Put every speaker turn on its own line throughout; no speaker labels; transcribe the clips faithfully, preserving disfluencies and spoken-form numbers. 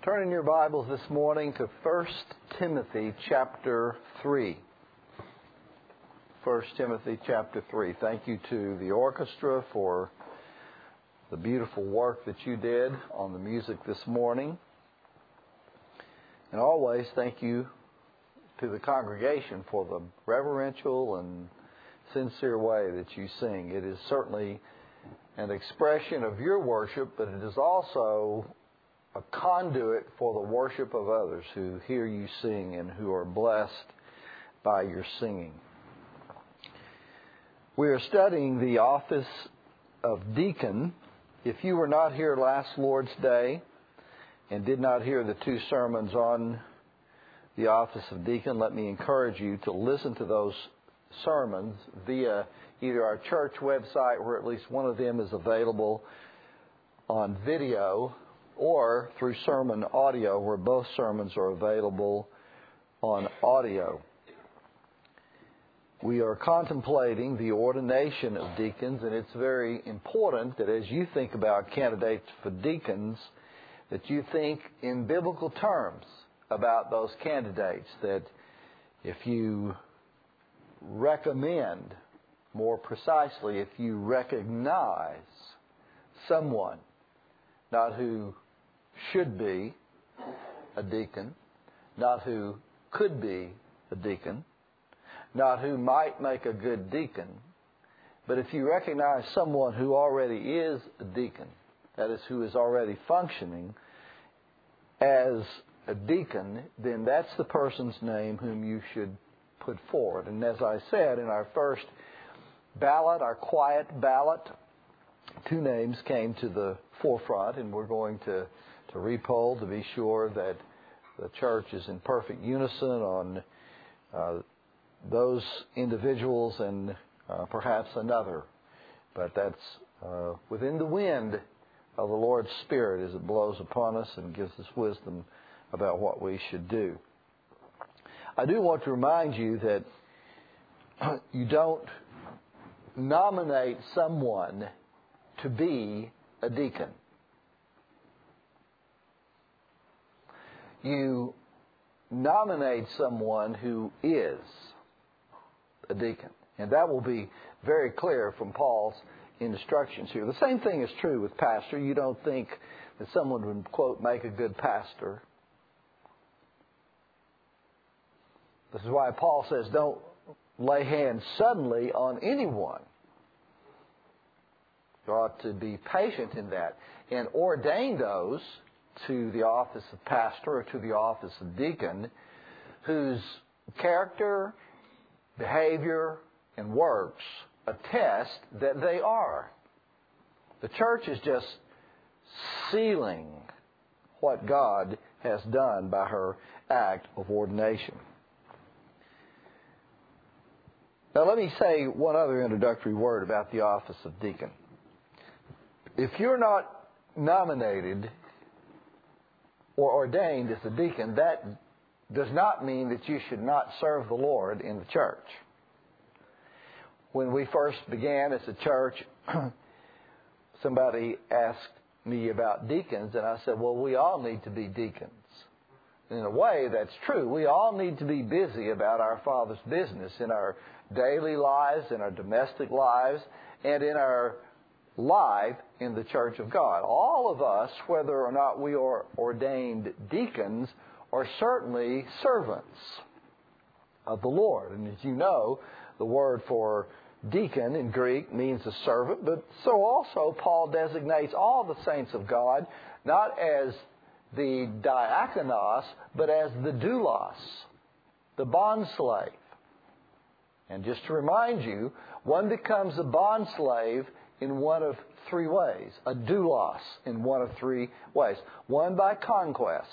Turn in your Bibles this morning to First Timothy chapter three. First Timothy chapter three. Thank you to the orchestra for the beautiful work that you did on the music this morning. And always thank you to the congregation for the reverential and sincere way that you sing. It is certainly an expression of your worship, but it is also a conduit for the worship of others who hear you sing and who are blessed by your singing. We are studying the office of deacon. If you were not here last Lord's Day and did not hear the two sermons on the office of deacon, let me encourage you to listen to those sermons via either our church website, where at least one of them is available on video, or through sermon audio, where both sermons are available on audio. We are contemplating the ordination of deacons, and it's very important that as you think about candidates for deacons, that you think in biblical terms about those candidates, that if you recommend, more precisely, if you recognize someone, not who should be a deacon, not who could be a deacon, not who might make a good deacon, but if you recognize someone who already is a deacon, that is, who is already functioning as a deacon, then that's the person's name whom you should put forward. And as I said, in our first ballot, our quiet ballot, two names came to the forefront, and we're going to to repoll to be sure that the church is in perfect unison on uh, those individuals and uh, perhaps another. But that's uh, within the wind of the Lord's Spirit as it blows upon us and gives us wisdom about what we should do. I do want to remind you that you don't nominate someone to be a deacon. You nominate someone who is a deacon. And that will be very clear from Paul's instructions here. The same thing is true with pastor. You don't think that someone would, quote, make a good pastor. This is why Paul says don't lay hands suddenly on anyone. You ought to be patient in that and ordain those to the office of pastor or to the office of deacon whose character, behavior, and works attest that they are. The church is just sealing what God has done by her act of ordination. Now let me say one other introductory word about the office of deacon. If you're not nominated or ordained as a deacon, that does not mean that you should not serve the Lord in the church. When we first began as a church, somebody asked me about deacons, and I said, well, we all need to be deacons. In a way, that's true. We all need to be busy about our Father's business in our daily lives, in our domestic lives, and in our life in the church of God. All of us, whether or not we are ordained deacons, are certainly servants of the Lord. And as you know, the word for deacon in Greek means a servant, but so also Paul designates all the saints of God not as the diakonos, but as the doulos, the bondslave. And just to remind you, one becomes a bondslave in one of three ways. A doulos in one of three ways. One, by conquest.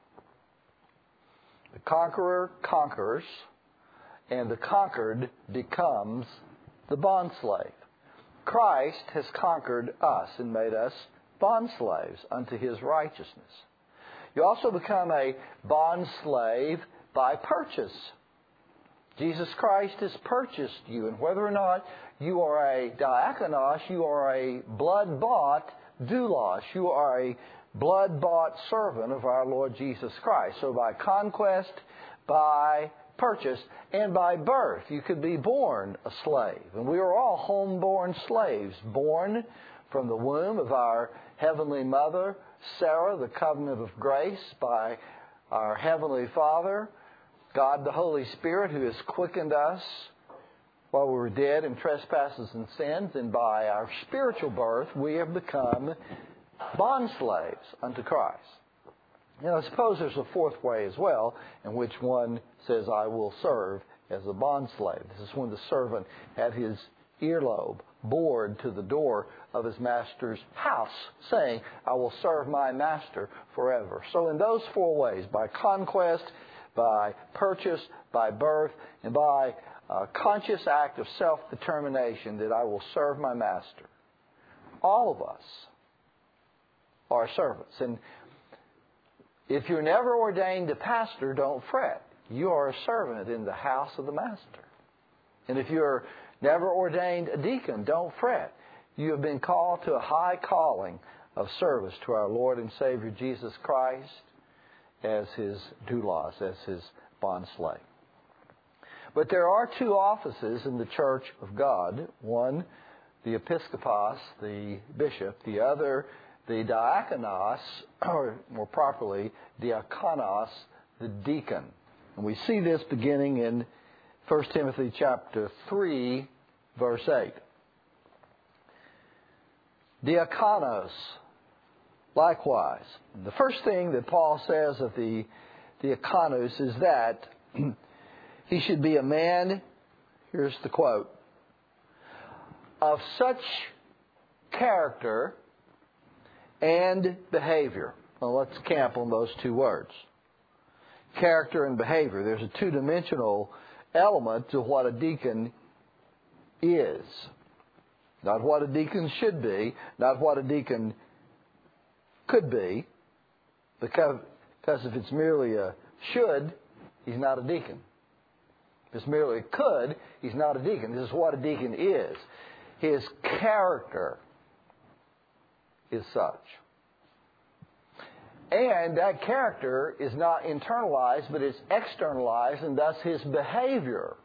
The conqueror conquers, and the conquered becomes the bondslave. Christ has conquered us and made us bondslaves unto His righteousness. You also become a bondslave by purchase. Jesus Christ has purchased you, and whether or not you are a diakonos, you are a blood-bought doulos. You are a blood-bought servant of our Lord Jesus Christ. So by conquest, by purchase, and by birth, you could be born a slave. And we are all home-born slaves, born from the womb of our heavenly mother, Sarah, the covenant of grace, by our heavenly Father, God the Holy Spirit, who has quickened us while we were dead in trespasses and sins, and by our spiritual birth, we have become bond slaves unto Christ. You know, I suppose there's a fourth way as well, in which one says, I will serve as a bond slave. This is when the servant had his earlobe bored to the door of his master's house, saying, I will serve my master forever. So in those four ways, by conquest, by purchase, by birth, and by a conscious act of self-determination that I will serve my master, all of us are servants. And if you're never ordained a pastor, don't fret. You are a servant in the house of the master. And if you're never ordained a deacon, don't fret. You have been called to a high calling of service to our Lord and Savior Jesus Christ as His doulos, as His bond slave. But there are two offices in the Church of God. One, the episkopos, the bishop. The other, the diakonos, or more properly, diakonos, the deacon. And we see this beginning in First Timothy chapter three, verse eight. Diakonos, likewise. The first thing that Paul says of the diakonos is that he should be a man, here's the quote, of such character and behavior. Well, let's camp on those two words. Character and behavior. There's a two-dimensional element to what a deacon is. Not what a deacon should be, not what a deacon could be, because, because if it's merely a should, he's not a deacon. If it's merely a could, he's not a deacon. This is what a deacon is. His character is such. And that character is not internalized, but it's externalized, and thus his behavior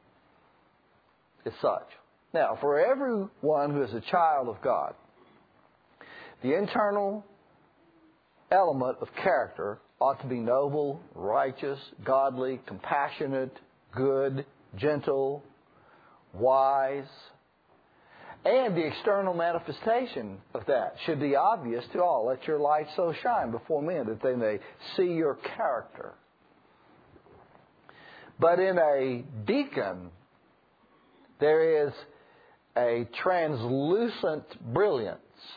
is such. Now, for everyone who is a child of God, the internal element of character ought to be noble, righteous, godly, compassionate, good, gentle, wise. And the external manifestation of that should be obvious to all. Let your light so shine before men that they may see your character. But in a deacon, there is a translucent brilliance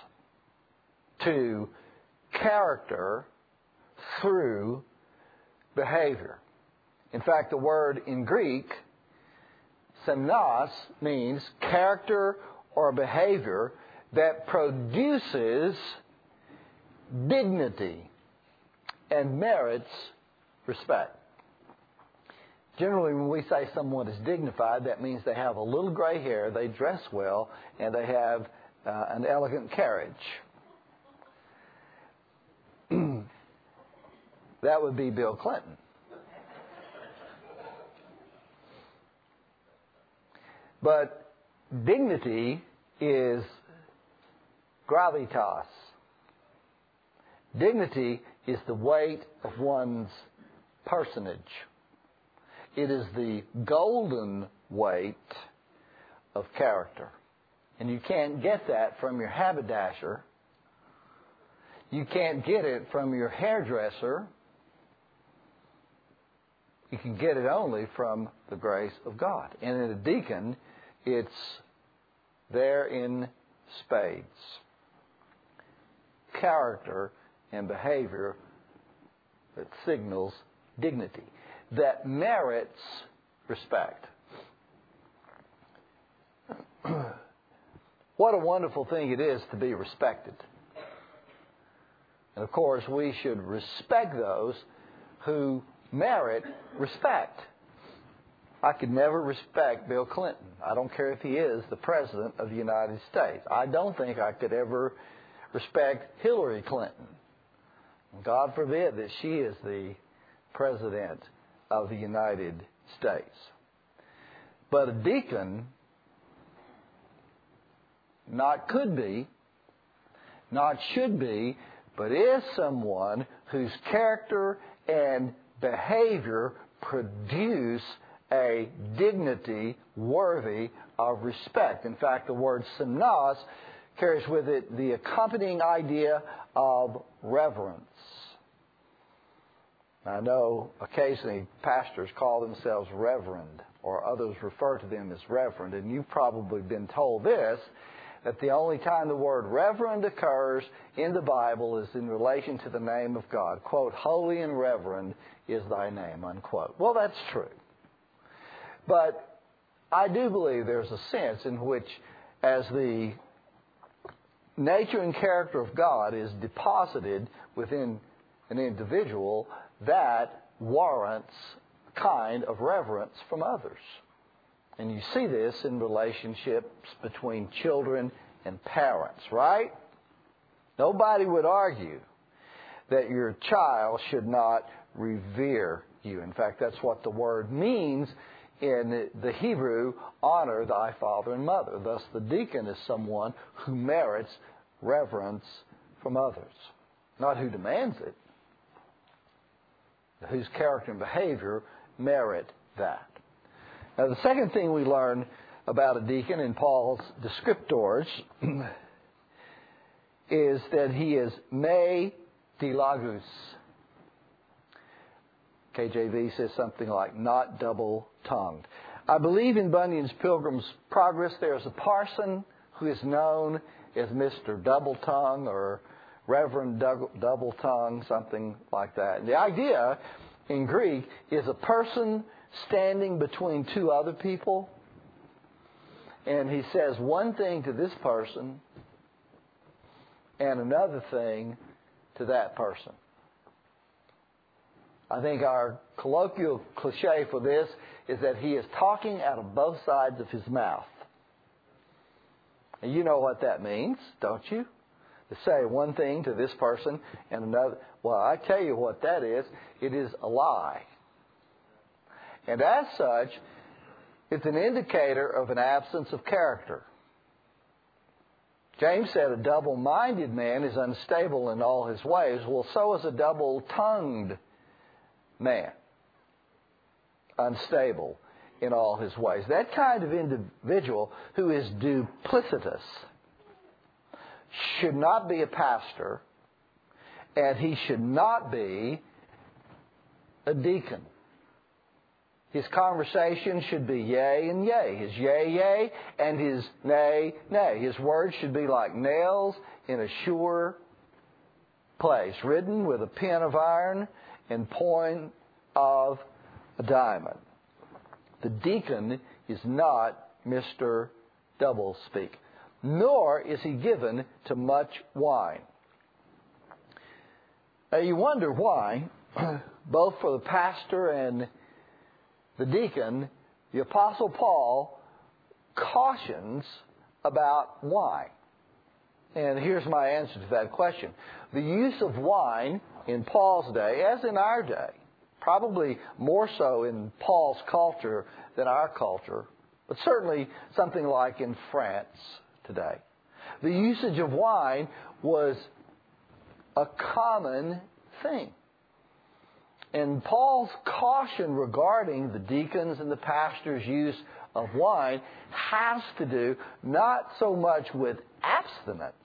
to character through behavior. In fact, the word in Greek, semnos, means character or behavior that produces dignity and merits respect. Generally, when we say someone is dignified, that means they have a little gray hair, they dress well, and they have uh, an elegant carriage. That would be Bill Clinton. But dignity is gravitas. Dignity is the weight of one's personage. It is the golden weight of character. And you can't get that from your haberdasher. You can't get it from your hairdresser. You can get it only from the grace of God. And in a deacon, it's there in spades. Character and behavior that signals dignity, that merits respect. What a wonderful thing it is to be respected. And of course, we should respect those who merit respect. I could never respect Bill Clinton. I don't care if he is the President of the United States. I don't think I could ever respect Hillary Clinton. God forbid that she is the President of the United States. But a deacon not could be, not should be, but is someone whose character and behavior produce a dignity worthy of respect. In fact, the word semnos carries with it the accompanying idea of reverence. I know occasionally pastors call themselves reverend, or others refer to them as reverend, and you've probably been told this, that the only time the word reverend occurs in the Bible is in relation to the name of God. Quote, holy and reverend is thy name, unquote. Well, that's true. But I do believe there's a sense in which, as the nature and character of God is deposited within an individual, that warrants a kind of reverence from others. And you see this in relationships between children and parents, right? Nobody would argue that your child should not revere you. In fact, that's what the word means in the Hebrew, honor thy father and mother. Thus, the deacon is someone who merits reverence from others, not who demands it, whose character and behavior merit that. Now, the second thing we learn about a deacon in Paul's descriptors is that he is me dilagus. K J V says something like not double-tongued. I believe in Bunyan's Pilgrim's Progress there's a parson who is known as Mister Double-Tongue or Reverend Double-Tongue, something like that. And the idea in Greek is a person standing between two other people, and he says one thing to this person and another thing to that person. I think our colloquial cliche for this is that he is talking out of both sides of his mouth. And you know what that means, don't you? To say one thing to this person and another. Well, I tell you what that is. It is a lie. And as such, it's an indicator of an absence of character. James said a double-minded man is unstable in all his ways. Well, so is a double-tongued man unstable in all his ways. That kind of individual who is duplicitous should not be a pastor, and he should not be a deacon. His conversation should be yea and yea. His yea, yea, and his nay, nay. His words should be like nails in a sure place, written with a pen of iron and point of a diamond. The deacon is not Mister Doublespeak, nor is he given to much wine. Now you wonder why, both for the pastor and the deacon, the Apostle Paul cautions about wine. And here's my answer to that question. The use of wine in Paul's day, as in our day, probably more so in Paul's culture than our culture, but certainly something like in France today. The usage of wine was a common thing. And Paul's caution regarding the deacons and the pastors' use of wine has to do not so much with abstinence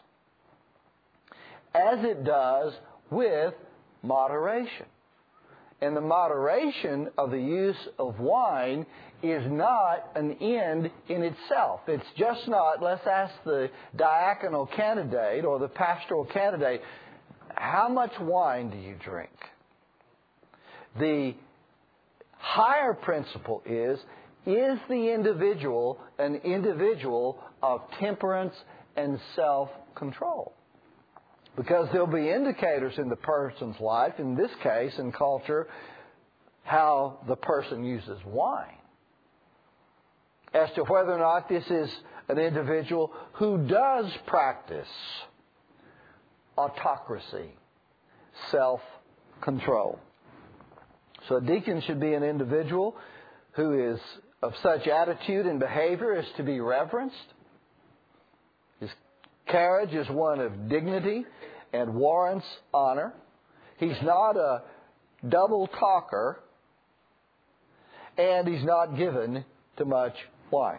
as it does with moderation. And the moderation of the use of wine is not an end in itself. It's just not, let's ask the diaconal candidate or the pastoral candidate, how much wine do you drink? The higher principle is, is the individual an individual of temperance and self-control? Because there'll be indicators in the person's life, in this case, in culture, how the person uses wine, as to whether or not this is an individual who does practice autocracy, self-control. So a deacon should be an individual who is of such attitude and behavior as to be reverenced. His carriage is one of dignity and warrants honor. He's not a double talker, and he's not given to much wine.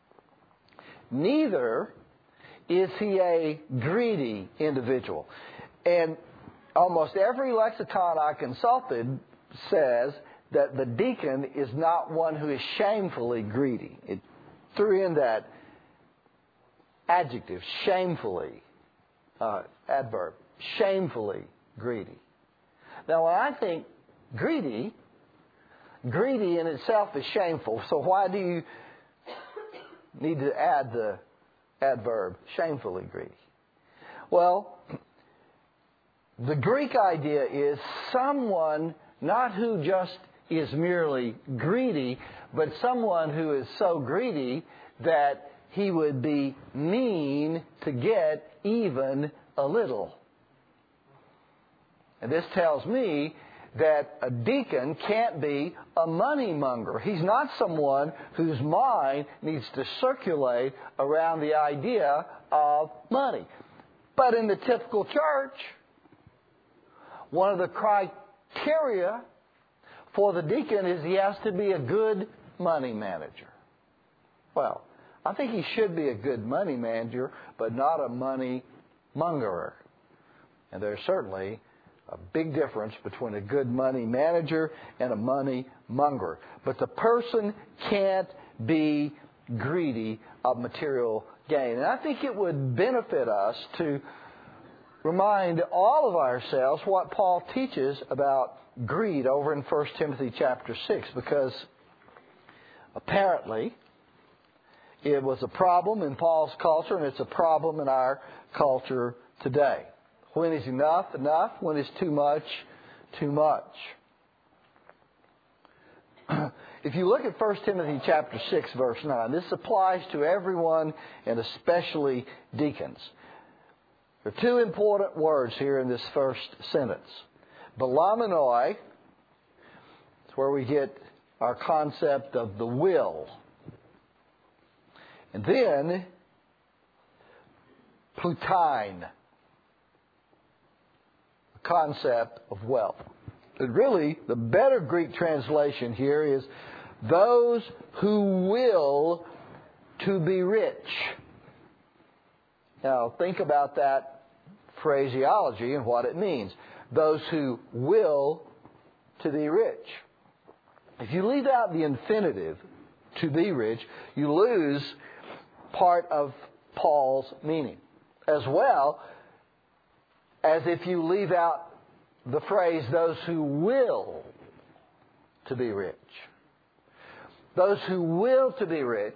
Neither is he a greedy individual. And almost every lexicon I consulted says that the deacon is not one who is shamefully greedy. It threw in that adjective, shamefully, uh, adverb, shamefully greedy. Now, when I think greedy, greedy in itself is shameful. So why do you need to add the adverb, shamefully greedy? Well, the Greek idea is someone not who just is merely greedy, but someone who is so greedy that he would be mean to get even a little. And this tells me that a deacon can't be a money monger. He's not someone whose mind needs to circulate around the idea of money. But in the typical church, one of the criteria for the deacon is he has to be a good money manager. Well, I think he should be a good money manager, but not a money mongerer. And there's certainly a big difference between a good money manager and a money monger. But the person can't be greedy of material gain. And I think it would benefit us to remind all of ourselves what Paul teaches about greed over in First Timothy chapter six, because apparently it was a problem in Paul's culture and it's a problem in our culture today. When is enough enough? When is too much too much? If you look at First Timothy chapter six, verse nine, this applies to everyone and especially deacons. There are two important words here in this first sentence. Balamanoi, it's where we get our concept of the will. And then, Plutain, the concept of wealth. But really, the better Greek translation here is those who will to be rich. Now, think about that phraseology and what it means. Those who will to be rich. If you leave out the infinitive, to be rich, you lose part of Paul's meaning. As well as if you leave out the phrase, those who will to be rich. Those who will to be rich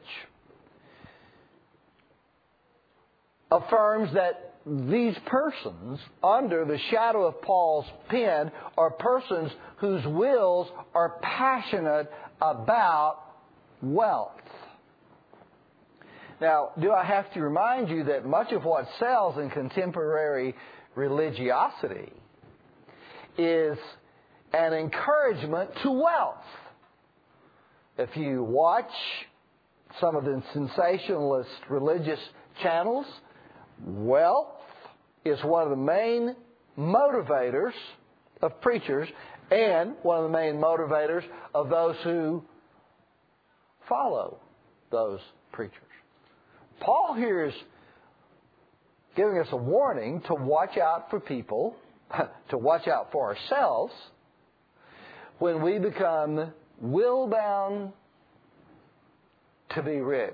affirms that these persons, under the shadow of Paul's pen, are persons whose wills are passionate about wealth. Now, do I have to remind you that much of what sells in contemporary religiosity is an encouragement to wealth? If you watch some of the sensationalist religious channels, wealth is one of the main motivators of preachers and one of the main motivators of those who follow those preachers. Paul here is giving us a warning to watch out for people, to watch out for ourselves when we become will-bound to be rich.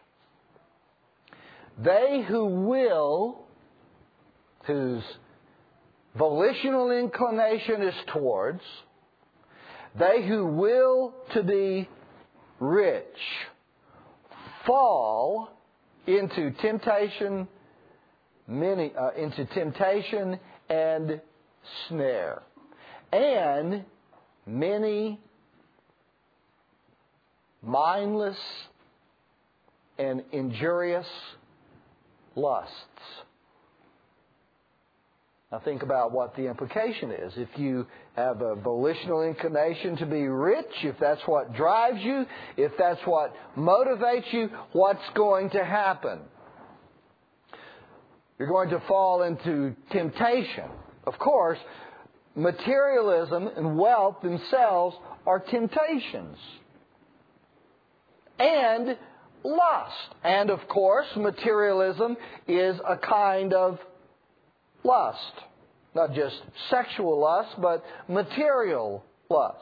They who will, whose volitional inclination is towards, they who will to be rich, fall into temptation, many uh, into temptation and snare, and many mindless and injurious lusts. Now think about what the implication is. If you have a volitional inclination to be rich, if that's what drives you, if that's what motivates you, what's going to happen? You're going to fall into temptation. Of course, materialism and wealth themselves are temptations. And lust. And of course, materialism is a kind of lust. Not just sexual lust, but material lust.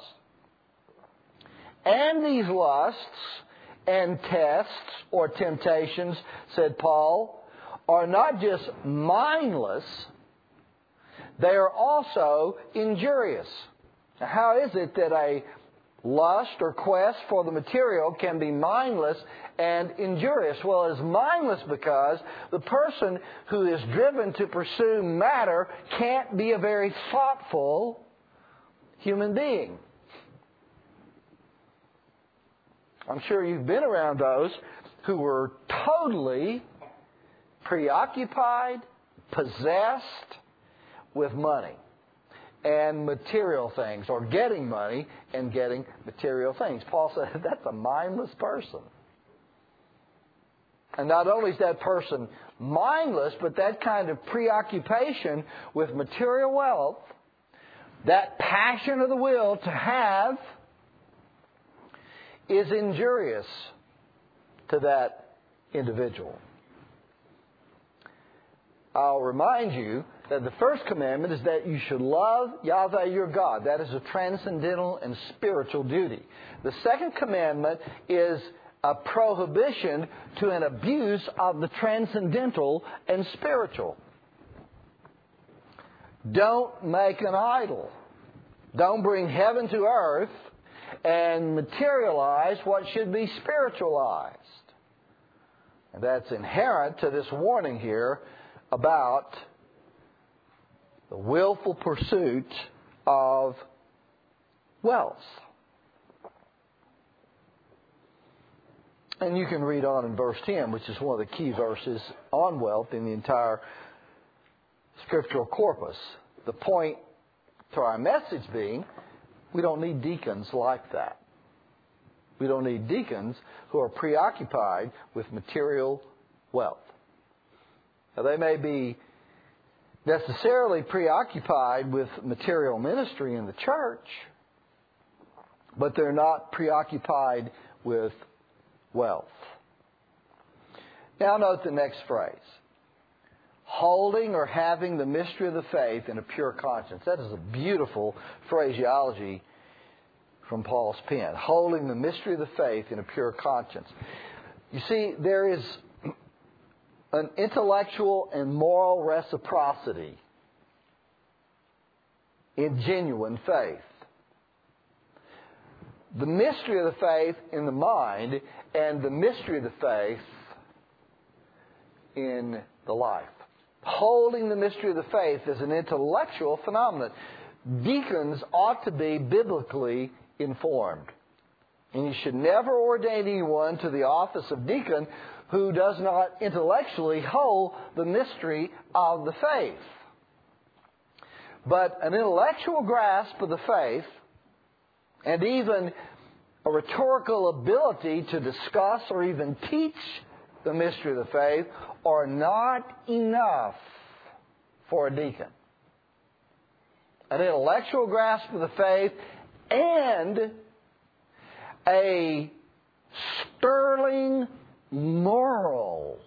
And these lusts and tests or temptations, said Paul, are not just mindless, they are also injurious. Now, how is it that a lust or quest for the material can be mindless and injurious? Well, it's mindless because the person who is driven to pursue matter can't be a very thoughtful human being. I'm sure you've been around those who were totally preoccupied, possessed with money and material things, or getting money and getting material things. Paul said that's a mindless person. And not only is that person mindless, but that kind of preoccupation with material wealth, that passion of the will to have, is injurious to that individual. I'll remind you that the first commandment is that you should love Yahweh your God. That is a transcendental and spiritual duty. The second commandment is a prohibition to an abuse of the transcendental and spiritual. Don't make an idol. Don't bring heaven to earth and materialize what should be spiritualized. And that's inherent to this warning here about the willful pursuit of wealth. And you can read on in verse ten, which is one of the key verses on wealth in the entire scriptural corpus. The point to our message being, we don't need deacons like that. We don't need deacons who are preoccupied with material wealth. Now, they may be necessarily preoccupied with material ministry in the church, but they're not preoccupied with wealth. Now note the next phrase. Holding or having the mystery of the faith in a pure conscience. That is a beautiful phraseology from Paul's pen. Holding the mystery of the faith in a pure conscience. You see, there is an intellectual and moral reciprocity in genuine faith. The mystery of the faith in the mind and the mystery of the faith in the life. Holding the mystery of the faith is an intellectual phenomenon. Deacons ought to be biblically informed. And you should never ordain anyone to the office of deacon who does not intellectually hold the mystery of the faith. But an intellectual grasp of the faith and even a rhetorical ability to discuss or even teach the mystery of the faith are not enough for a deacon. An intellectual grasp of the faith and a sterling moral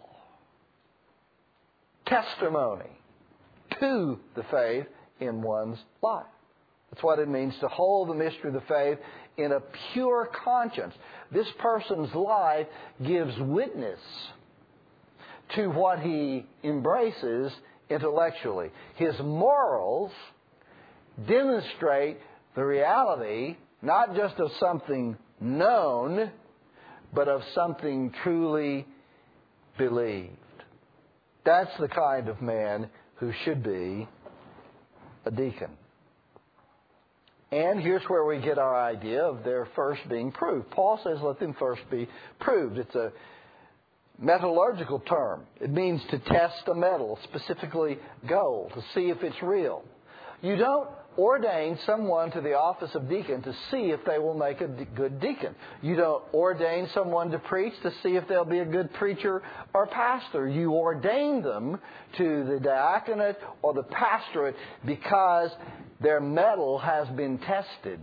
testimony to the faith in one's life. That's what it means to hold the mystery of the faith in a pure conscience. This person's life gives witness to what he embraces intellectually. His morals demonstrate the reality not just of something known, but of something truly believed. That's the kind of man who should be a deacon. And here's where we get our idea of their first being proved. Paul says, let them first be proved. It's a metallurgical term. It means to test a metal, specifically gold, to see if it's real. You don't ordain someone to the office of deacon to see if they will make a good deacon. You don't ordain someone to preach to see if they'll be a good preacher or pastor. You ordain them to the diaconate or the pastorate because their metal has been tested.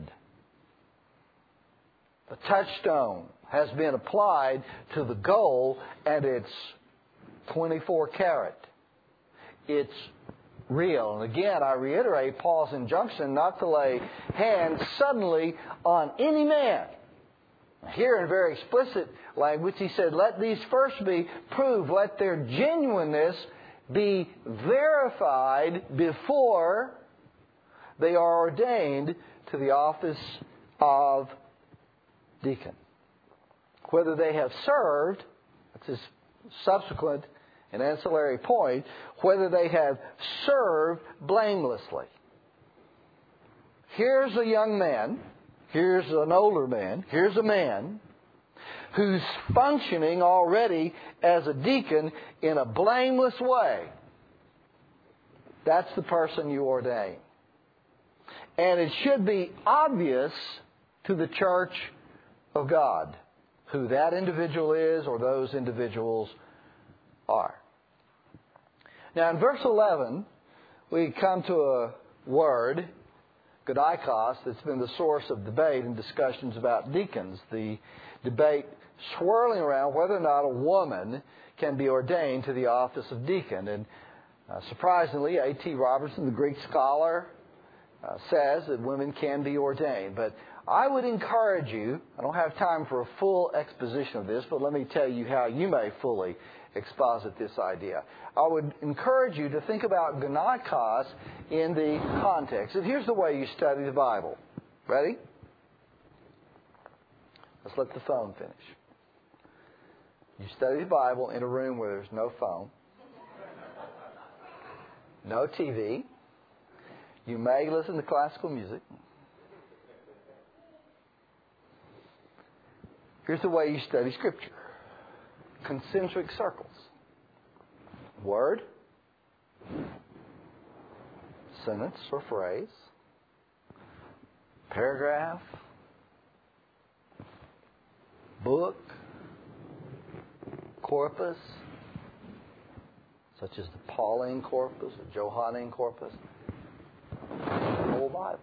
The touchstone has been applied to the gold, and it's twenty-four karat. It's real. And again, I reiterate Paul's injunction not to lay hands suddenly on any man. Here in very explicit language, he said, let these first be proved. Let their genuineness be verified before they are ordained to the office of deacon. Whether they have served, that's his subsequent and ancillary point, whether they have served blamelessly. Here's a young man, here's an older man, here's a man who's functioning already as a deacon in a blameless way. That's the person you ordain. And it should be obvious to the church of God who that individual is or those individuals are. Now in verse eleven, we come to a word, gonikos, that's been the source of debate and discussions about deacons. The debate swirling around whether or not a woman can be ordained to the office of deacon. And uh, surprisingly, A T Robertson, the Greek scholar, uh, says that women can be ordained. But I would encourage you, I don't have time for a full exposition of this, but let me tell you how you may fully exposit this idea. I would encourage you to think about gonikos in the context. And here's the way you study the Bible. Ready? Let's let the phone finish. You study the Bible in a room where there's no phone, no T V. You may listen to classical music. Here's the way you study Scripture. Concentric circles. Word, sentence or phrase, paragraph, book, corpus, such as the Pauline corpus or Johannine corpus, the whole Bible.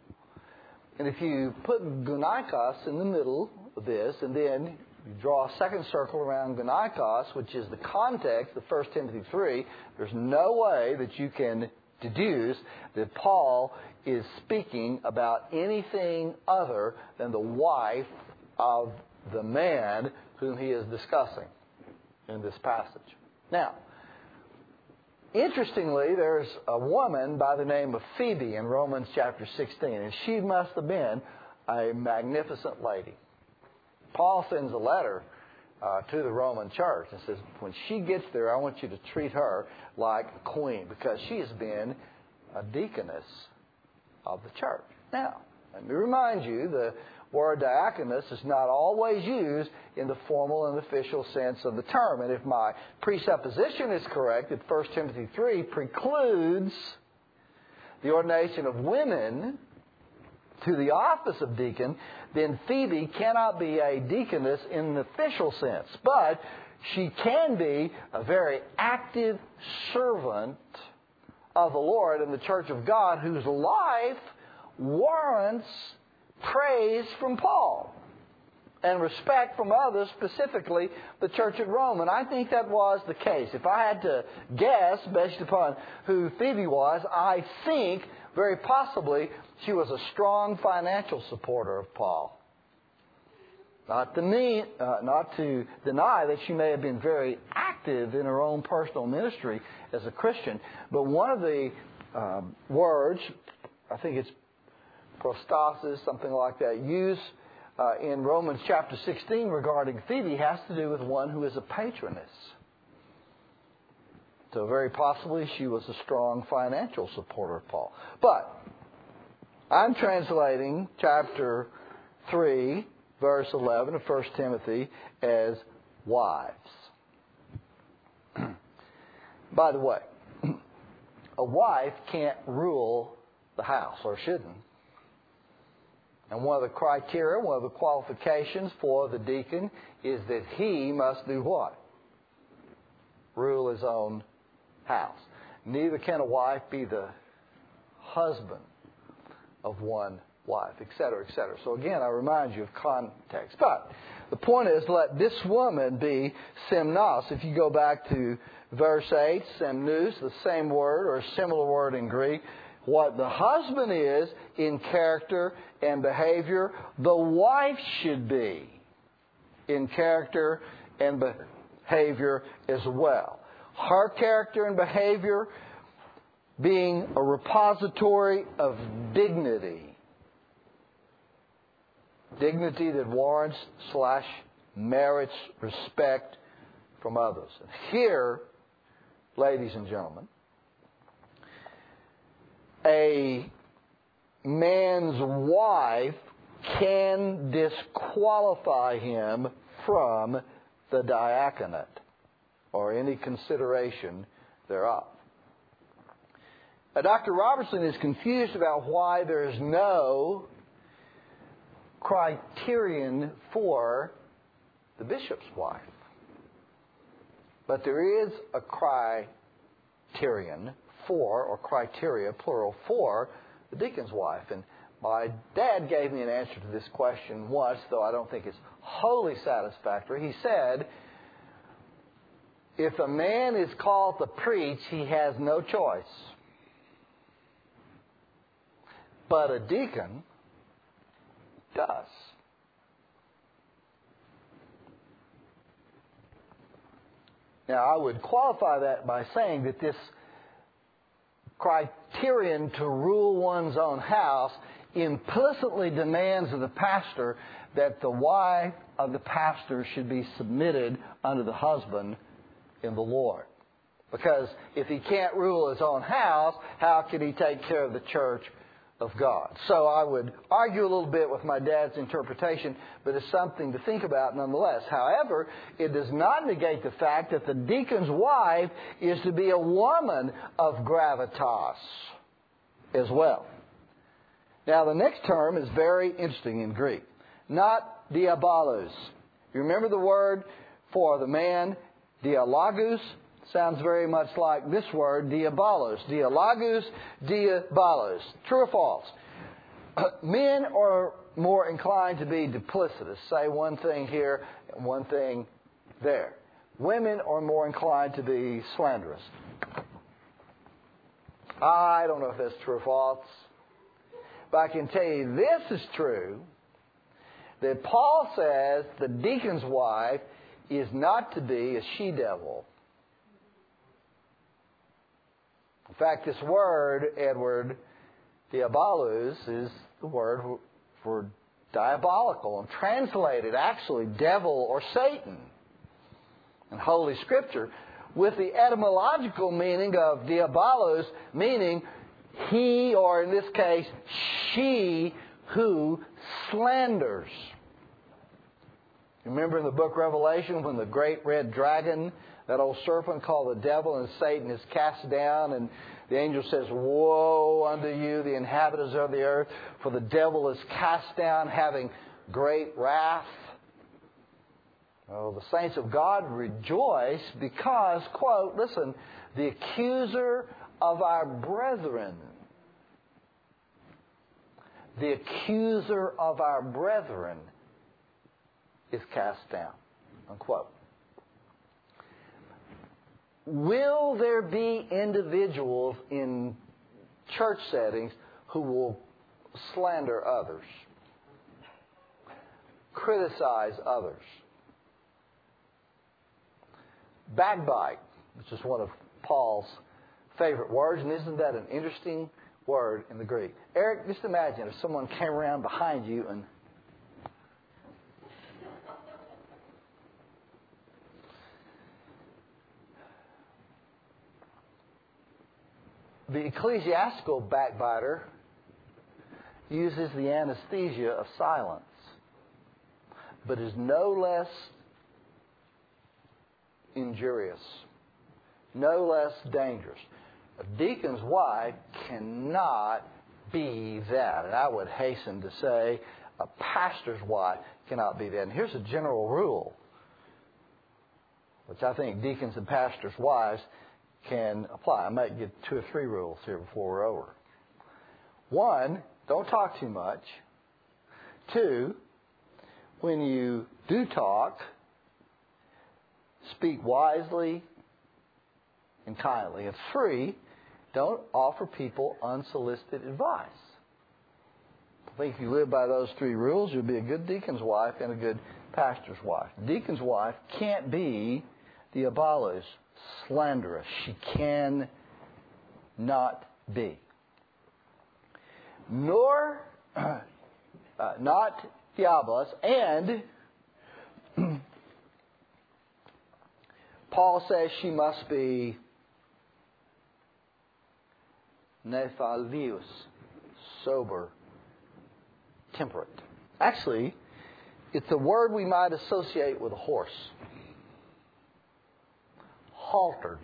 And if you put gonikos in the middle of this, and then you draw a second circle around gonikos, which is the context of First Timothy three, there's no way that you can deduce that Paul is speaking about anything other than the wife of the man whom he is discussing in this passage. Now, interestingly, there's a woman by the name of Phoebe in Romans chapter sixteen, and she must have been a magnificent lady. Paul sends a letter uh, to the Roman church and says, when she gets there, I want you to treat her like a queen because she has been a deaconess of the church. Now, let me remind you, the word diaconus is not always used in the formal and official sense of the term. And if my presupposition is correct, that First Timothy three precludes the ordination of women to the office of deacon, then Phoebe cannot be a deaconess in an official sense. But she can be a very active servant of the Lord in the church of God whose life warrants praise from Paul and respect from others, specifically the church at Rome. And I think that was the case. If I had to guess based upon who Phoebe was, I think very possibly she was a strong financial supporter of Paul. Not to, mean, uh, not to deny that she may have been very active in her own personal ministry as a Christian, but one of the um, words, I think it's prostasis, something like that, used uh, in Romans chapter sixteen regarding Phoebe has to do with one who is a patroness. So very possibly she was a strong financial supporter of Paul. But I'm translating chapter three, verse eleven of First Timothy as wives. By the way, a wife can't rule the house, or shouldn't. And one of the criteria, one of the qualifications for the deacon is that he must do what? Rule his own house. Neither can a wife be the husband of one wife, et cetera, et cetera. So again, I remind you of context. But the point is, let this woman be semnos. If you go back to verse eight, semnus, the same word or a similar word in Greek. What the husband is in character and behavior, the wife should be in character and behavior as well. Her character and behavior being a repository of dignity. Dignity that warrants slash merits respect from others. Here, ladies and gentlemen, a man's wife can disqualify him from the diaconate or any consideration thereof. Now, Doctor Robertson is confused about why there is no criterion for the bishop's wife. But there is a criterion for, or criteria, plural, for the deacon's wife. And my dad gave me an answer to this question once, though I don't think it's wholly satisfactory. He said, if a man is called to preach, he has no choice. But a deacon does. Now, I would qualify that by saying that this criterion to rule one's own house implicitly demands of the pastor that the wife of the pastor should be submitted unto the husband in the Lord. Because if he can't rule his own house, how can he take care of the church of God? So I would argue a little bit with my dad's interpretation, but it's something to think about nonetheless. However, it does not negate the fact that the deacon's wife is to be a woman of gravitas as well. Now, the next term is very interesting in Greek. Not diabolos. You remember the word for the man, dialogus? Sounds very much like this word, diabolos. Dialogus, diabolos. True or false? Men are more inclined to be duplicitous. Say one thing here and one thing there. Women are more inclined to be slanderous. I don't know if that's true or false. But I can tell you this is true, that Paul says the deacon's wife is not to be a she-devil. In fact, this word, Edward, diabolos, is the word for diabolical, and translated actually devil or Satan in Holy Scripture, with the etymological meaning of diabolos, meaning he, or in this case, she, who slanders. Remember in the book of Revelation when the great red dragon, that old serpent called the devil and Satan, is cast down, and the angel says, woe unto you, the inhabitants of the earth, for the devil is cast down having great wrath. Well, the saints of God rejoice because, quote, listen, the accuser of our brethren, the accuser of our brethren is cast down, unquote. Will there be individuals in church settings who will slander others, criticize others? Backbite, which is one of Paul's favorite words, and isn't that an interesting word in the Greek? Eric, just imagine if someone came around behind you and the ecclesiastical backbiter uses the anesthesia of silence, but is no less injurious no less dangerous. A deacon's wife cannot be that. And I would hasten to say a pastor's wife cannot be that. And here's a general rule, which I think deacons and pastors' wives can apply. I might get two or three rules here before we're over. One, don't talk too much. Two, when you do talk, speak wisely and kindly. And three, don't offer people unsolicited advice. I think if you live by those three rules, you'll be a good deacon's wife and a good pastor's wife. Deacon's wife can't be diabolos, slanderous. She can not be. Nor, uh, not diabolos, and Paul says she must be nephalios, sober, temperate. Actually, it's a word we might associate with a horse. Haltered.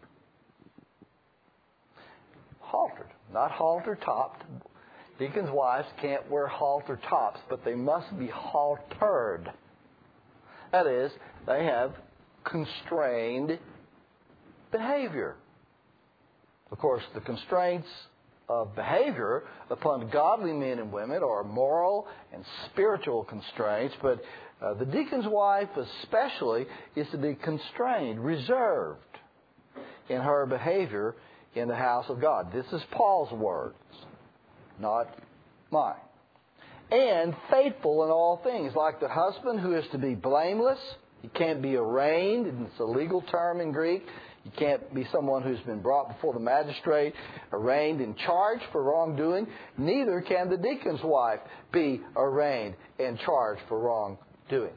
Haltered. Not halter-topped. Deacons' wives can't wear halter tops, but they must be haltered. That is, they have constrained behavior. Of course, the constraints of behavior upon godly men and women are moral and spiritual constraints, but uh, the deacon's wife especially is to be constrained, reserved in her behavior in the house of God. This is Paul's words, not mine. And faithful in all things, like the husband who is to be blameless. He can't be arraigned, and it's a legal term in Greek. You can't be someone who's been brought before the magistrate, arraigned and charged for wrongdoing. Neither can the deacon's wife be arraigned and charged for wrongdoing.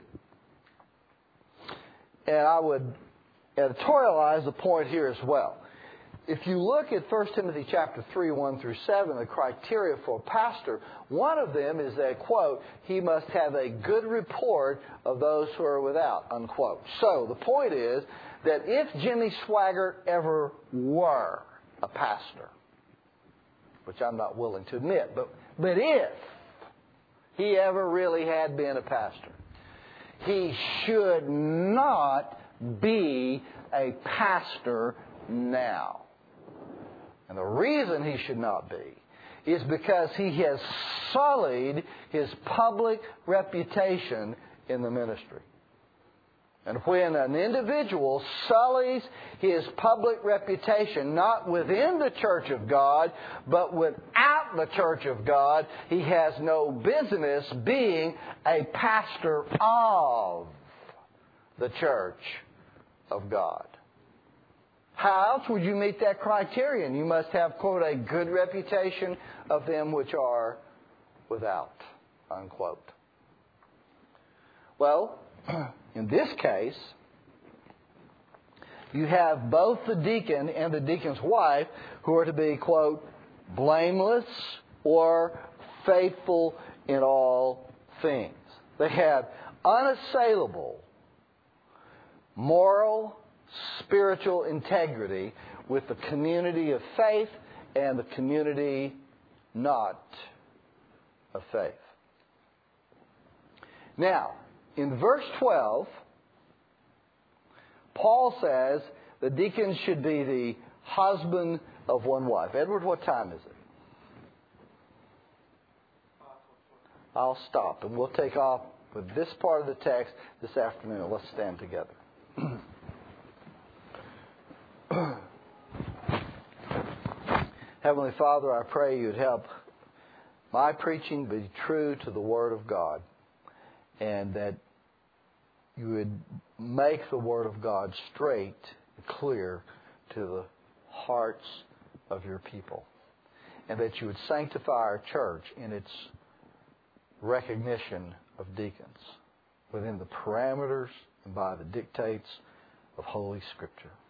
And I would editorialize the point here as well. If you look at First Timothy chapter three, one through seven, the criteria for a pastor, one of them is that, quote, he must have a good report of those who are without, unquote. So the point is that if Jimmy Swaggart ever were a pastor, which I'm not willing to admit, but, but if he ever really had been a pastor, he should not be a pastor now. And the reason he should not be is because he has sullied his public reputation in the ministry. And when an individual sullies his public reputation, not within the church of God, but without the church of God, he has no business being a pastor of the church of God. How else would you meet that criterion? You must have, quote, a good reputation of them which are without, unquote. Well, in this case, you have both the deacon and the deacon's wife who are to be, quote, blameless or faithful in all things. They have unassailable moral, spiritual integrity with the community of faith and the community not of faith. Now, in verse twelve, Paul says the deacon should be the husband of one wife. Edward, what time is it? I'll stop, and we'll take off with this part of the text this afternoon. Let's stand together. Heavenly Father, I pray you'd help my preaching be true to the Word of God, and that you would make the Word of God straight and clear to the hearts of your people, and that you would sanctify our church in its recognition of deacons within the parameters and by the dictates of Holy Scripture.